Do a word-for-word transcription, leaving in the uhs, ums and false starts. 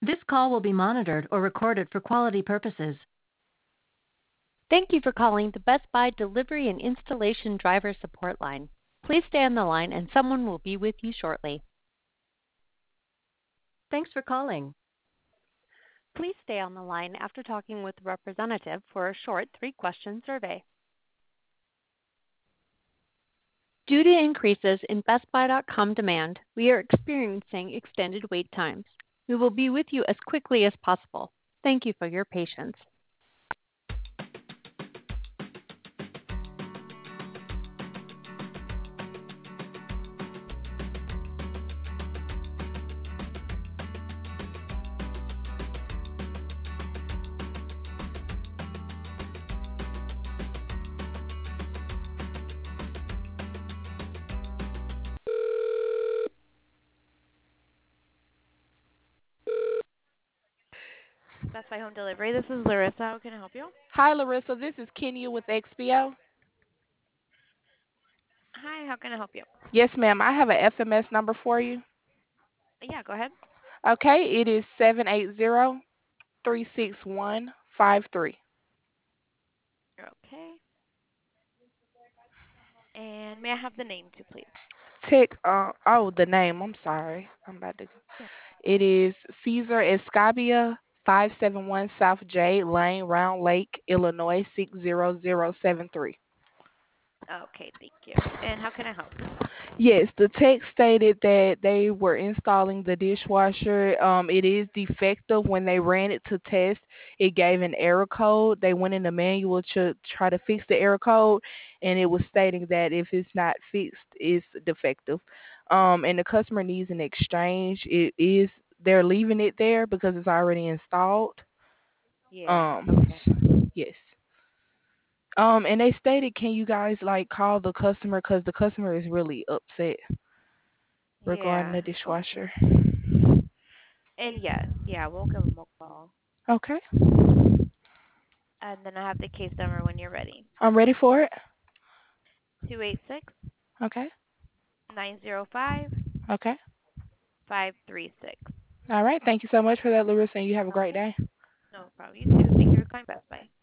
This call will be monitored or recorded for quality purposes. Thank you for calling the Best Buy Delivery and Installation Driver Support Line. Please stay on the line and someone will be with you shortly. Thanks for calling. Please stay on the line after talking with the representative for a short three-question survey. Due to increases in Best Buy dot com demand, we are experiencing extended wait times. We will be with you as quickly as possible. Thank you for your patience. Best Buy Home Delivery. This is Larissa. How can I help you? Hi, Larissa. This is Kenya with X P O. Hi, how can I help you? Yes, ma'am. I have a F M S number for you. Yeah, go ahead. Okay, it is seven eight zero, three six one, five three. Okay. And may I have the name too, please? Tick, uh, oh, the name. I'm sorry. I'm about to. Yeah. It is Caesar Escabia, five seven one South Jade Lane, Round Lake, Illinois, six zero zero seven three. Okay, thank you. And how can I help? Yes, the text stated that they were installing the dishwasher. Um, it is defective. When they ran it to test, it gave an error code. They went in the manual to try to fix the error code, and it was stating that if it's not fixed, it's defective. Um, and the customer needs an exchange. It is they're leaving it there because it's already installed. Yeah, Um, okay. yes. Um, and they stated, can you guys like call the customer because the customer is really upset regarding Yeah, the okay. dishwasher. And yes, yeah, we'll give them a call. Okay, And then I have the case number when you're ready. I'm ready for it. Two eight six Okay, nine zero five okay. five three six. All right. Thank you so much for that, Larissa, and you have a great Okay. day. No problem. You too. Thank you for calling Best Buy.